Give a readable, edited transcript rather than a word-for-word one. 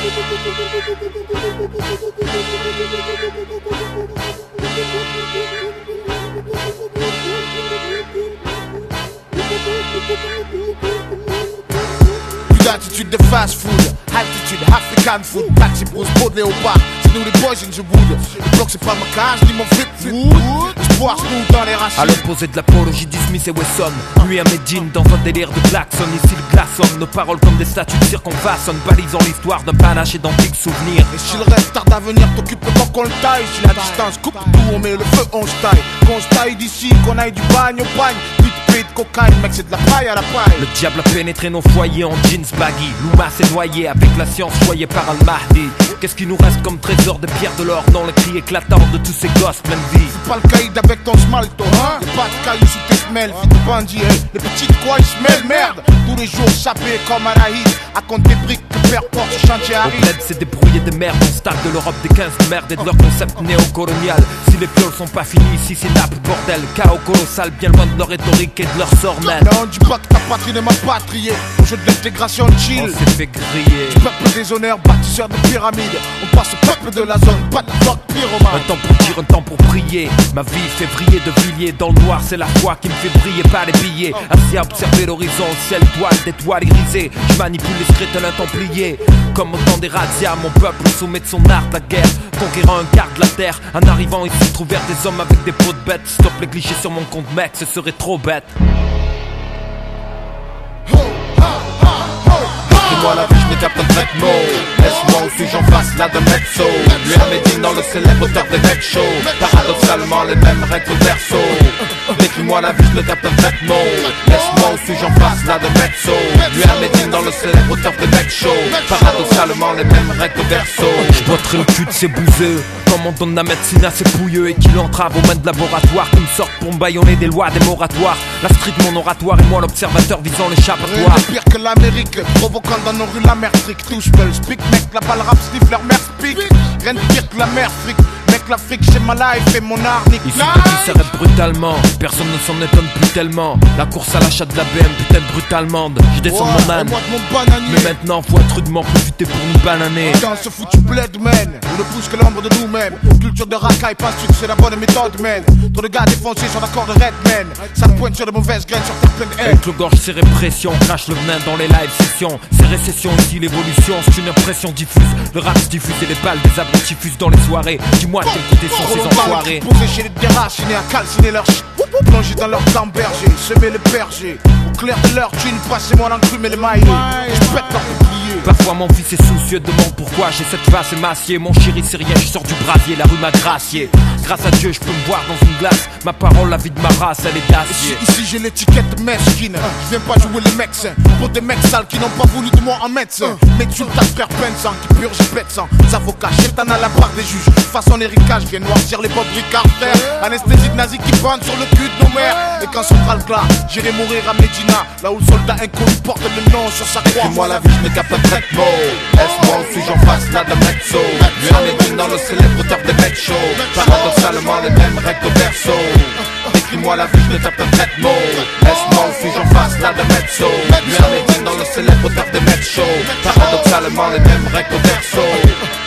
Plus d'attitude de fast food, altitude African food, taxi Bruce Beau de Léopard, c'est nous les boys in the wood. Le bloc c'est pas ma cage, ni mon flip food. L'espoir se trouve dans les racines. À l'opposé de l'apologie de Smith et Wesson, nuit à Medine dans un délire de klaxon. Ici le glaçonne, nos paroles comme des statues de cirque qu'on façonne, balisant l'histoire d'un panache et d'antiques souvenirs. Et si le reste tarde à venir, t'occupe le temps qu'on le taille. Si la distance coupe tout, on met le feu, on se taille. Qu'on se taille d'ici, qu'on aille du bagne au bagne. Vite, cocaïne, mec c'est de la paille à la paille. Le diable a pénétré nos foyers en jeans baggy. L'Ouma s'est noyé avec la science choyée par Al-Mahdi. Qu'est-ce qui nous reste comme trésor de pierre de l'or dans le cri éclatant de tous ces gosses pleins de vie? C'est pas le caïd avec ton smalto, hein? Y'a pas de cailloux sous tes semelles, fils de bandit, hey. Les petites quoi ils se mêlent, merde. Tous les jours sapés comme à la hit, à compte des briques que père porte au chantier Au arrive. bled c'est débrouillé de merde, on stack de l'Europe des 15 de merde et de leur concept néocolonial. Si les pioles sont pas finies, ici c'est nappe bordel. Chaos colossal, bien loin de leur rhétorique et de leur sort net. Non, dis pas que ta patrie ne m'a pas trié. Au jeu de l'intégration chill. On s'est fait griller. Du peuple des honneurs, bâtisseur de pyramides. On passe au peuple de la zone, pas de bloc pyromane. Un temps pour dire, un temps pour prier. Ma vie fait briller de Villiers. Dans le noir, c'est la foi qui me fait briller, pas les billets. Assis à observer l'horizon, le ciel toile d'étoiles irisées. Je manipule les scrétins templiers. Comme au temps des razzias, mon peuple soumet de son art la guerre. Conquérant un quart de la terre. En arrivant ici, trouver des hommes avec des peaux de bêtes. Stop les clichés sur mon compte, mec, ce serait trop bête. Moi la vie je n'écarte pas de traitement. Laisse-moi au sujet en face là de mezzo. Lui à Médine dans le célèbre auteur des mecs shows. Paradoxalement les mêmes règles au verso. Décris-moi la vie je ne capte pas de traitement. Laisse-moi au sujet en face là de mezzo. Lui à Médine dans le célèbre auteur des mecs shows. Paradoxalement les mêmes règles au verso. Je boiterai le cul de ces bouseux. Comme on donne la médecine à ces pouilleux et qu'il entrave aux mains de laboratoire qui me sortent pour me bâillonner des lois, des moratoires. La street mon oratoire et moi l'observateur visant l'échappatoire. Rien de pire que l'Amérique, provoquant dans nos rues la mer fric. Touche belle, speak, mec, la balle rap, sniff, leur mère speak. Rien de pire que la mer fric. Mec, l'Afrique, c'est ma life et mon art, nique. Ici le qui s'arrête brutalement, personne ne s'en étonne plus tellement. La course à l'achat de la BM, putain de brutale allemande. Je descends mon âne, mais maintenant faut être rudement profiter pour nous bananer. Dans ce foutu bled, man, on ne pousse que l'ombre de nous-mêmes. Culture de racaille, pas sûr que c'est la bonne méthode, man. Trop de gars défoncés sur la corde de red, man. Ça pointe sur de mauvaises graines, sur tes pleines de haine. Avec le gorge, c'est répression, crache le venin dans les live sessions. C'est récession ici, l'évolution, c'est une impression diffuse. Le rap se diffuse et les balles des abrutis fusent dans les soirées. Dis-moi quel côté sont ces enfoirés. Posés chez les déracinés à calciner leur shit. Plonger dans leur berger, semer le berger. Au clair de leur thune, passez-moi l'enclume et le maillet. Je pète leur bouclier. Parfois mon fils est soucieux, demande pourquoi j'ai cette face émaciée. Mon chéri c'est rien, je sors du brasier, la rue m'a gracié. Grâce à Dieu je peux me voir dans une glace. Ma parole, la vie de ma race, elle est d'acier. Ici j'ai l'étiquette mesquine. Je viens pas jouer les mecs sains. Pour des mecs sales qui n'ont pas voulu de moi en médecin. Mais tu ta frère plein de sang, qui purge pète sang. Avocats, chétan à la barre des juges. Façon héritage, viens noircir les pauvres ricards frères. Anesthésie de nazi qui bande sur le cul de nos mères. Et quand son bras le glas, j'irai mourir à Médina. Là où le soldat inconnu porte le nom sur sa croix. Moi la vie je n'ai qu'à pas de traitement. Laisse-moi au sujet en face là de mezzo. Lui en Médine dans le célèbre auteur des mecs shows. Paradoxalement les mêmes règles au verso. Décris-moi la vie je n'ai qu'à pas de traitement. Laisse-moi au sujet en face là de mezzo. Lui en Médine dans le célèbre auteur des mecs shows. Paradoxalement les mêmes règles au verso.